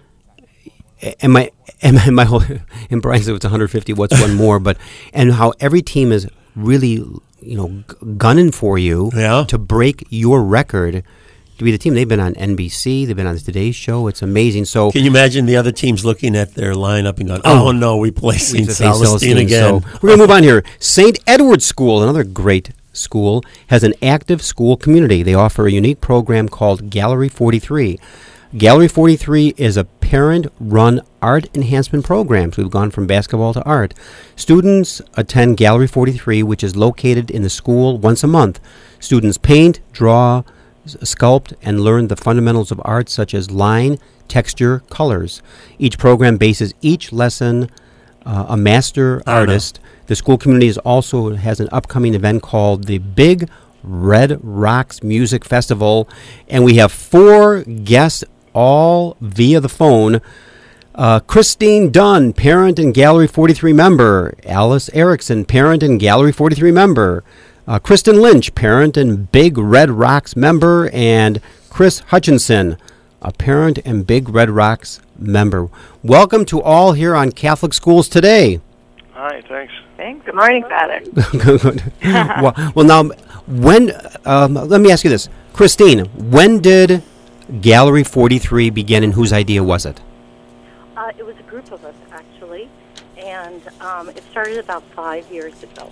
and my and my, my whole and Brian said it's one hundred fifty. What's one more? But and how every team is really you know g- gunning for you yeah. to break your record. To be the team. They've been on N B C. They've been on Today's Show. It's amazing. So, can you imagine the other teams looking at their lineup and going, "Oh, oh no, we play Saint Celestine again." So we're going to move on here. Saint Edward's School, another great school, has an active school community. They offer a unique program called Gallery forty-three. Gallery forty-three is a parent-run art enhancement program. So we've gone from basketball to art. Students attend Gallery forty-three, which is located in the school once a month. Students paint, draw, sculpt, and learn the fundamentals of art such as line, texture, colors. Each program bases each lesson uh, a master artist. The school community is also has an upcoming event called the Big Red Rocks Music Festival, and we have four guests all via the phone. Uh, Christine Dunn, parent and Gallery forty-three member. Alice Erickson, parent and Gallery forty-three member. Uh, Kristen Lynch, parent and Big Red Rocks member, and Chris Hutchinson, a parent and Big Red Rocks member. Welcome to all here on Catholic Schools Today. Hi, thanks. Thanks. Good morning, Father. well, well, now, when, um, let me ask you this. Christine, when did Gallery forty-three begin, and whose idea was it? Uh, it was a group of us, actually, and um, it started about five years ago.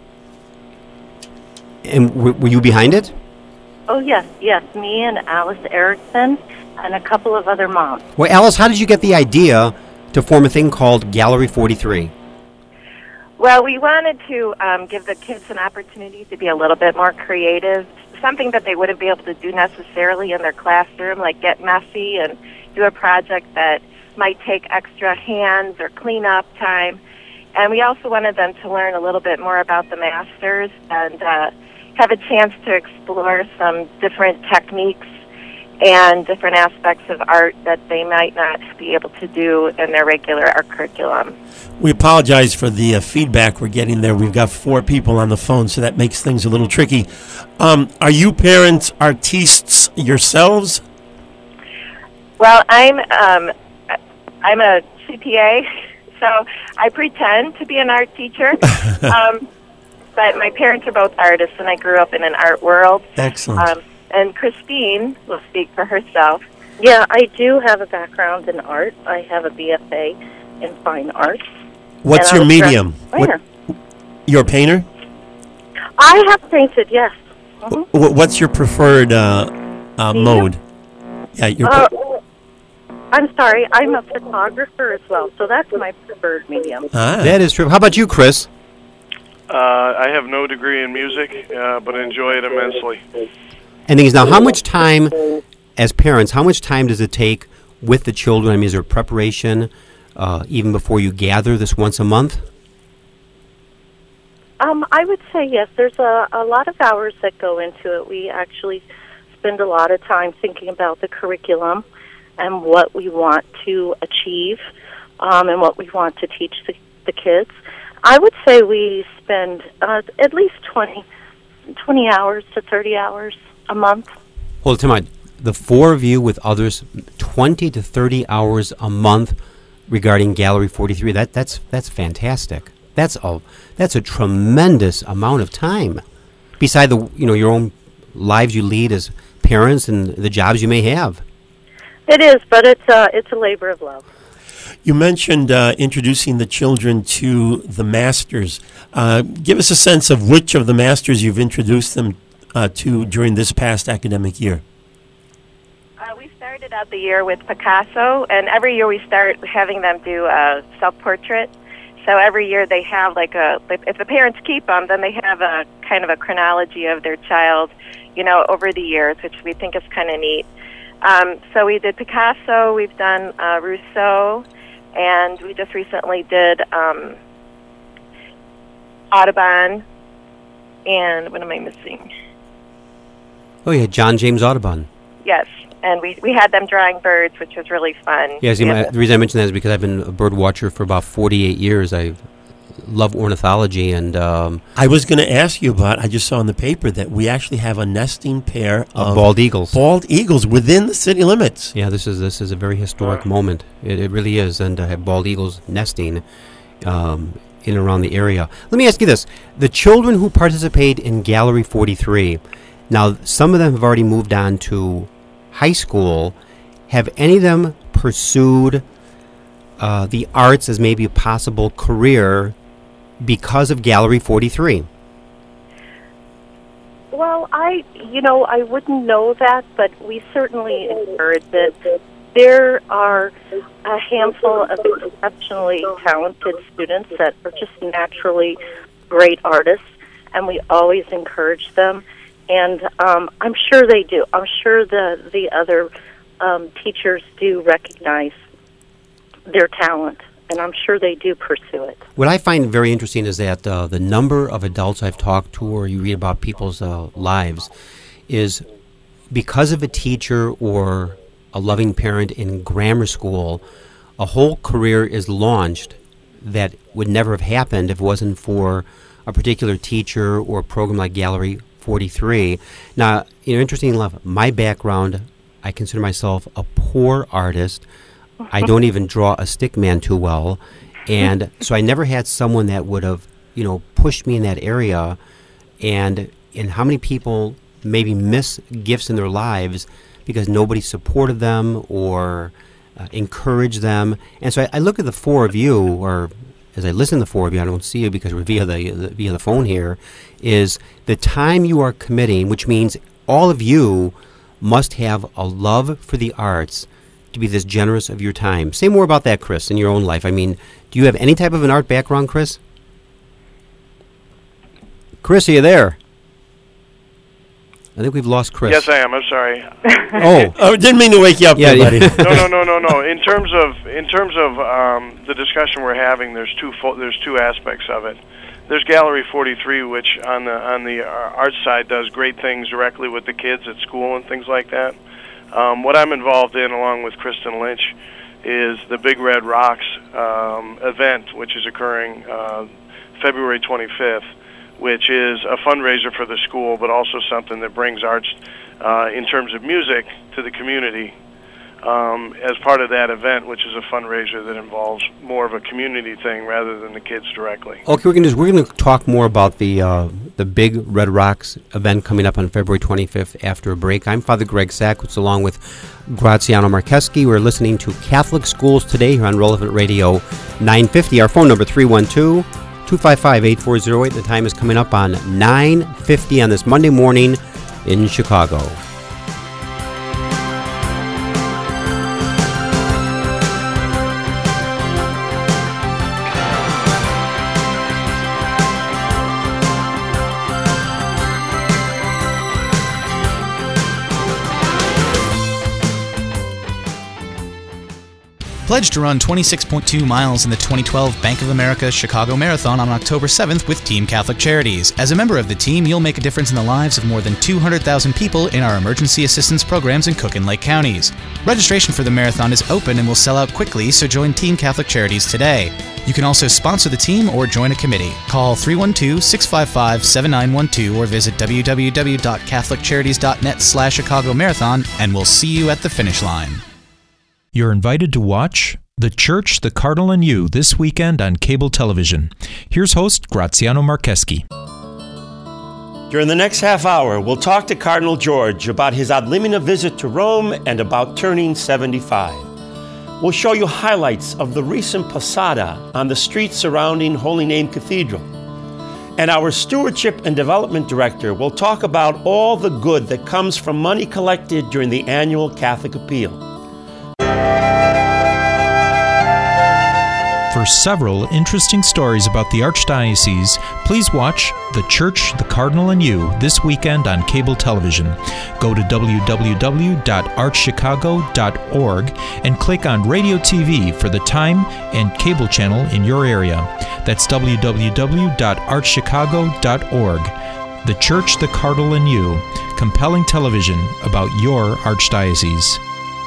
And w- were you behind it? Oh, yes, yes. Me and Alice Erickson and a couple of other moms. Well, Alice, how did you get the idea to form a thing called Gallery forty-three? Well, we wanted to um, give the kids an opportunity to be a little bit more creative, something that they wouldn't be able to do necessarily in their classroom, like get messy and do a project that might take extra hands or cleanup time. And we also wanted them to learn a little bit more about the masters and uh, have a chance to explore some different techniques and different aspects of art that they might not be able to do in their regular art curriculum. We apologize for the uh, feedback we're getting there. We've got four people on the phone, so that makes things a little tricky. Um, are you parents artistes yourselves? Well, I'm um, I'm a C P A, so I pretend to be an art teacher. um, but my parents are both artists, and I grew up in an art world. Excellent. Um, and Christine will speak for herself. Yeah, I do have a background in art. I have a B F A in fine arts. What's And I your was medium? a painter. What, you're a painter? I have painted, yes. Mhm. Wh- What's your preferred uh, uh, mode? Yeah, your Uh, I'm sorry, I'm a photographer as well, so that's my preferred medium. Ah. That is true. How about you, Chris? Uh, I have no degree in music, uh, but enjoy it immensely. And things now, how much time, as parents, how much time does it take with the children? I mean, is there preparation uh, even before you gather this once a month? Um, I would say yes. There's a, a lot of hours that go into it. We actually spend a lot of time thinking about the curriculum and what we want to achieve um, and what we want to teach the, the kids. I would say we spend uh, at least twenty, twenty hours to thirty hours a month. Hold on, time out. The four of you with others, twenty to thirty hours a month regarding Gallery forty-three. That that's that's fantastic. That's a that's a tremendous amount of time. Beside the you know your own lives you lead as parents and the jobs you may have. It is, but it's uh, it's a labor of love. You mentioned uh, introducing the children to the masters. Uh, give us a sense of which of the masters you've introduced them uh, to during this past academic year. Uh, we started out the year with Picasso, and every year we start having them do a self-portrait. So every year they have like a, if the parents keep them, then they have a kind of a chronology of their child, you know, over the years, which we think is kind of neat. Um, so we did Picasso, we've done uh, Rousseau, and we just recently did um, Audubon, and what am I missing? Oh yeah, John James Audubon. Yes, and we, we had them drawing birds, which was really fun. Yeah, see, We my, had the reason I mention that is because I've been a bird watcher for about forty-eight years. I love ornithology, and um, I was going to ask you about, I just saw in the paper that we actually have a nesting pair of, of bald eagles. Bald eagles within the city limits. Yeah, this is this is a very historic moment. It, it really is, and to have bald eagles nesting um, in and around the area. Let me ask you this: the children who participate in Gallery forty-three, now some of them have already moved on to high school. Have any of them pursued uh, the arts as maybe a possible career because of Gallery forty-three? Well, I, you know, I wouldn't know that, but we certainly encourage it. There are a handful of exceptionally talented students that are just naturally great artists, and we always encourage them. And um, I'm sure they do. I'm sure the, the other um, teachers do recognize their talent, and I'm sure they do pursue it. What I find very interesting is that uh, the number of adults I've talked to, or you read about people's uh, lives, is because of a teacher or a loving parent in grammar school, a whole career is launched that would never have happened if it wasn't for a particular teacher or a program like Gallery forty-three. Now, you know, interesting enough, my background, I consider myself a poor artist. I don't even draw a stick man too well. And so I never had someone that would have, you know, pushed me in that area. And and how many people maybe miss gifts in their lives because nobody supported them or uh, encouraged them. And so I, I look at the four of you, or as I listen to the four of you, I don't see you because we're via the, the via the phone here, is the time you are committing, which means all of you must have a love for the arts to be this generous of your time. Say more about that, Chris, in your own life. I mean, do you have any type of an art background, Chris? Chris, are you there? I think we've lost Chris. Yes, I am. I'm sorry. Oh, oh, didn't mean to wake you up, yeah, there, buddy. no, no, no, no, no. In terms of in terms of um, the discussion we're having, there's two fo- there's two aspects of it. There's Gallery forty-three, which on the on the uh, art side does great things directly with the kids at school and things like that. Um, what I'm involved in, along with Kristen Lynch, is the Big Red Rocks um, event, which is occurring uh, February twenty-fifth, which is a fundraiser for the school, but also something that brings arts uh, in terms of music to the community. um, as part of that event, which is a fundraiser that involves more of a community thing rather than the kids directly. Okay, we're going to we're going to talk more about the uh, the big Red Rocks event coming up on February twenty-fifth after a break. I'm Father Greg Sackwitz, along with Graziano Marcheski. We're listening to Catholic Schools Today here on Relevant Radio nine fifty. Our phone number three one two, two five five, eight four zero eight. The time is coming up on nine fifty on this Monday morning in Chicago. Pledge to run twenty-six point two miles in the twenty twelve Bank of America Chicago Marathon on October seventh with Team Catholic Charities. As a member of the team, you'll make a difference in the lives of more than two hundred thousand people in our emergency assistance programs in Cook and Lake counties. Registration for the marathon is open and will sell out quickly, so join Team Catholic Charities today. You can also sponsor the team or join a committee. Call three one two, six five five, seven nine one two or visit w w w dot catholic charities dot net slash Chicago Marathon, and we'll see you at the finish line. You're invited to watch The Church, the Cardinal, and You this weekend on cable television. Here's host Graziano Marcheski. During the next half hour, we'll talk to Cardinal George about his ad limina visit to Rome and about turning seventy-five. We'll show you highlights of the recent Posada on the streets surrounding Holy Name Cathedral. And our Stewardship and Development Director will talk about all the good that comes from money collected during the annual Catholic Appeal. For several interesting stories about the Archdiocese, please watch The Church, the Cardinal, and You this weekend on cable television. Go to w w w dot arch chicago dot org and click on Radio T V for the time and cable channel in your area. That's w w w dot arch chicago dot org. The Church, the Cardinal, and You. Compelling television about your Archdiocese.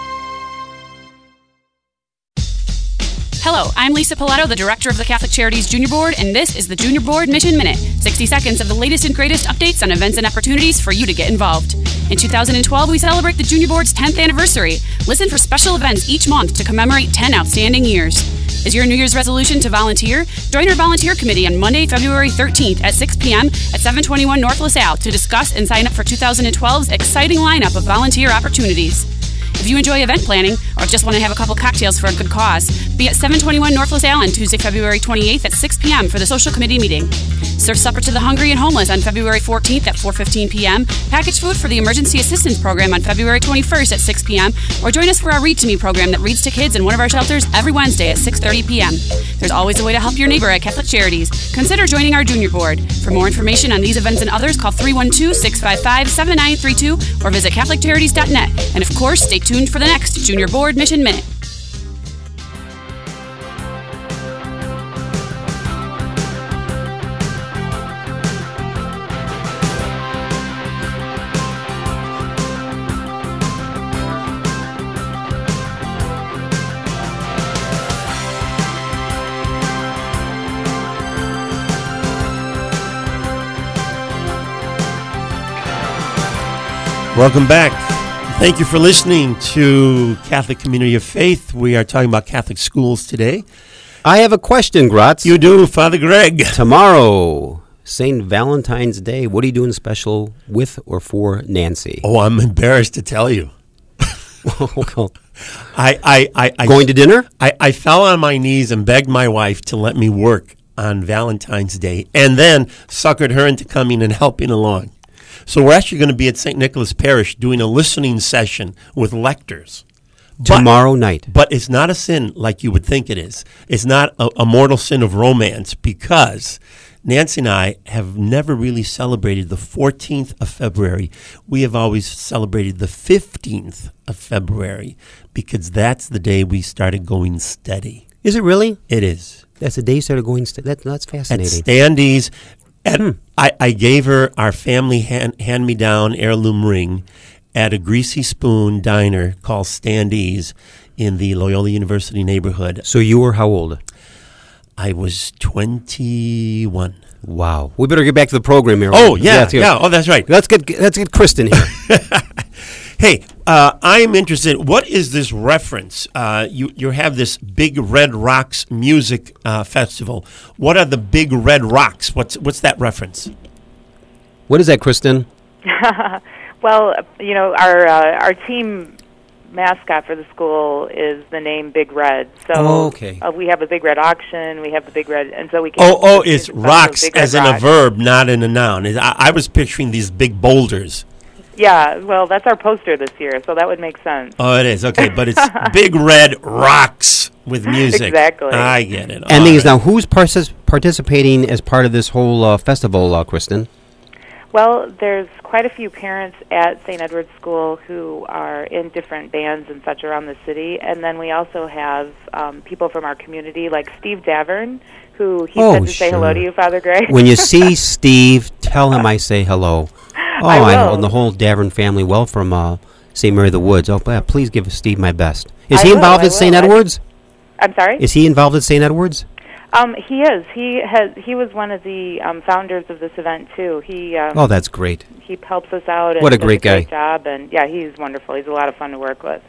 Hello, I'm Lisa Pilato, the Director of the Catholic Charities Junior Board, and this is the Junior Board Mission Minute. sixty seconds of the latest and greatest updates on events and opportunities for you to get involved. In two thousand twelve, we celebrate the Junior Board's tenth anniversary. Listen for special events each month to commemorate ten outstanding years. Is your New Year's resolution to volunteer? Join our volunteer committee on Monday, February thirteenth at six p.m. at seven twenty-one North LaSalle to discuss and sign up for two thousand twelve's exciting lineup of volunteer opportunities. If you enjoy event planning or just want to have a couple cocktails for a good cause, be at seven twenty-one North LaSalle on Tuesday, February twenty-eighth at six p.m. for the social committee meeting. Serve supper to the hungry and homeless on February fourteenth at four fifteen p.m., package food for the emergency assistance program on February twenty-first at six p.m., or join us for our Read to Me program that reads to kids in one of our shelters every Wednesday at six thirty p.m. There's always a way to help your neighbor at Catholic Charities. Consider joining our Junior Board. For more information on these events and others, call three one two, six five five, seven nine three two or visit catholic charities dot net. And of course, stay tuned for the next Junior Board Mission Minute. Welcome back. Thank you for listening to Catholic Community of Faith. We are talking about Catholic schools today. I have a question, Gratz. You do, Father Greg. Tomorrow, Saint Valentine's Day. What are you doing special with or for Nancy? Oh, I'm embarrassed to tell you. I, I, I, I, Going to dinner? I, I fell on my knees and begged my wife to let me work on Valentine's Day, and then suckered her into coming and helping along. So we're actually going to be at Saint Nicholas Parish doing a listening session with lectors. Tomorrow but, night. But it's not a sin like you would think it is. It's not a, a mortal sin of romance, because Nancy and I have never really celebrated the fourteenth of February. We have always celebrated the fifteenth of February, because that's the day we started going steady. Is it really? It is. That's the day you started going steady? That, that's fascinating. At Standees. At, Hmm. I, I gave her our family hand, hand-me-down heirloom ring at a Greasy Spoon diner called Standees in the Loyola University neighborhood. So you were how old? I was twenty-one. Wow. We better get back to the program here. Oh, yeah, let's yeah. Oh, that's right. Let's get let's get Kristen here. Hey, uh, I'm interested. What is this reference? Uh, you you have this Big Red Rocks music uh, festival. What are the Big Red Rocks? What's what's that reference? What is that, Kristen? Well, you know, our uh, our team mascot for the school is the name Big Red. So oh, okay. uh, we have a Big Red auction. We have the Big Red, and so we. Oh, oh, it's rocks as in rocks. a verb, not in a noun. I, I was picturing these big boulders. Yeah, well, that's our poster this year, so that would make sense. Oh, it is. Okay, but it's Big Red Rocks with music. Exactly. I get it. And All these right. now, who's partic- participating as part of this whole uh, festival, uh, Kristen? Well, there's quite a few parents at Saint Edward's School who are in different bands and such around the city, and then we also have um, people from our community, like Steve Davern, who he Oh, said to say sure. hello to you, Father Greg. When you see Steve, tell him I say hello. Oh, I I will. know the whole Davern family well from uh, Saint Mary of the Woods. Oh, yeah, please give Steve my best. Is I he will, involved I at Saint will. I- Edward's? I'm sorry? Is he involved at Saint Edward's? Um, he is. He has. He was one of the um, founders of this event too. He. Um, Oh, that's great. He helps us out. And What a does great guy. Job, and yeah, he's wonderful. He's a lot of fun to work with.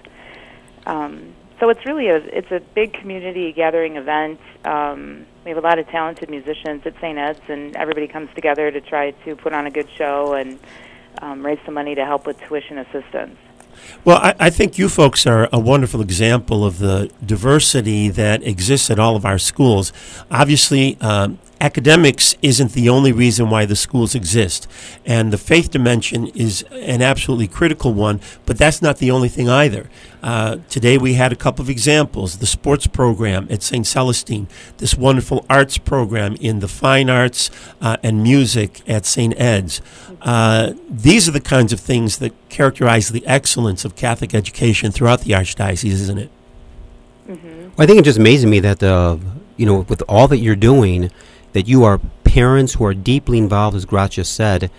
Um, so it's really a it's a big community gathering event. Um, we have a lot of talented musicians at Saint Ed's, and everybody comes together to try to put on a good show and um, raise some money to help with tuition assistance. Well, I, I think you folks are a wonderful example of the diversity that exists at all of our schools. Obviously, um, academics isn't the only reason why the schools exist, and the faith dimension is an absolutely critical one, but that's not the only thing either. Uh, today we had a couple of examples: the sports program at Saint Celestine, this wonderful arts program in the fine arts uh, and music at Saint Ed's. Uh, these are the kinds of things that characterize the excellence of Catholic education throughout the Archdiocese, isn't it? Mm-hmm. Well, I think it just amazes me that, uh, you know, with all that you're doing, that you are parents who are deeply involved, as Graz just said,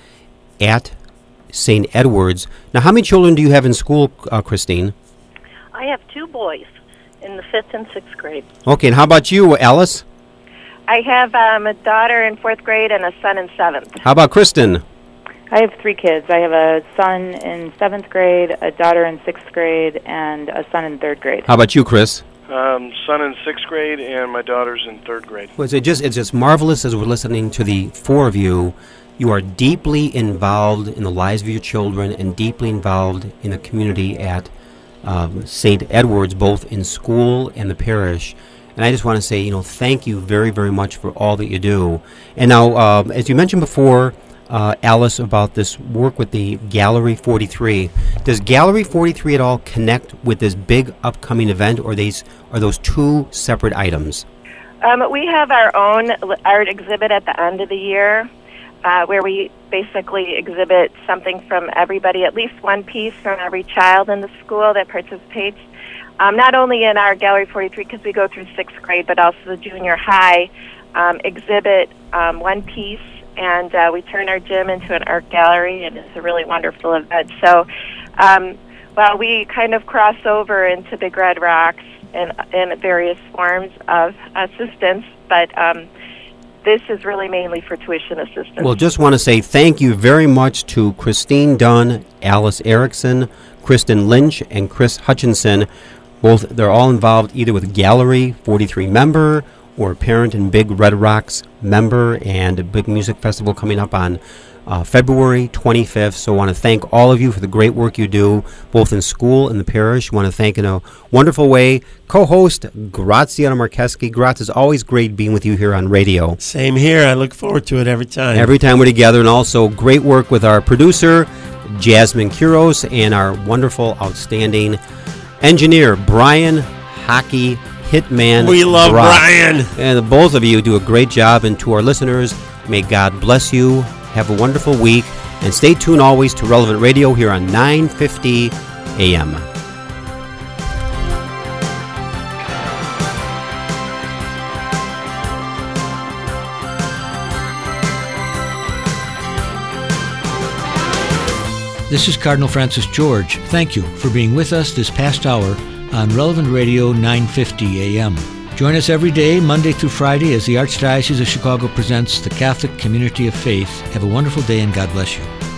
at Saint Edward's. Now, how many children do you have in school, uh, Christine? I have two boys in the fifth and sixth grade. Okay, and how about you, Alice? I have um, a daughter in fourth grade and a son in seventh. How about Kristen? I have three kids. I have a son in seventh grade, a daughter in sixth grade, and a son in third grade. How about you, Chris? Um, son in sixth grade and my daughter's in third grade. Well, it's just it's just marvelous as we're listening to the four of you. You are deeply involved in the lives of your children and deeply involved in the community at um, Saint Edward's, both in school and the parish. And I just want to say, you know, thank you very, very much for all that you do. And now, uh, as you mentioned before, uh, Alice, about this work with the Gallery forty-three, does Gallery forty-three at all connect with this big upcoming event, or these are those two separate items? Um, we have our own art exhibit at the end of the year uh, where we basically exhibit something from everybody, at least one piece from every child in the school that participates. Um, not only in our Gallery forty-three, because we go through sixth grade, but also the junior high um, exhibit um, one piece, and uh, we turn our gym into an art gallery, and it's a really wonderful event. So, um, well, we kind of cross over into Big Red Rocks in, in various forms of assistance, but um, this is really mainly for tuition assistance. Well, just want to say thank you very much to Christine Dunn, Alice Erickson, Kristen Lynch, and Chris Hutchinson. Both, they're all involved either with Gallery forty-three member or parent and Big Red Rocks member, and a big music festival coming up on uh, February twenty-fifth. So I want to thank all of you for the great work you do, both in school and the parish. I want to thank in a wonderful way co-host Graziano Marcheski. Graz, it's always great being with you here on radio. Same here. I look forward to it every time. Every time we're together, and also great work with our producer, Jasmine Kuros, and our wonderful, outstanding engineer, Brian Hockey Hitman. We love Brock. Brian. And the both of you do a great job. And to our listeners, may God bless you. Have a wonderful week. And stay tuned always to Relevant Radio here on nine fifty A M. This is Cardinal Francis George. Thank you for being with us this past hour on Relevant Radio nine fifty A M. Join us every day, Monday through Friday, as the Archdiocese of Chicago presents the Catholic Community of Faith. Have a wonderful day and God bless you.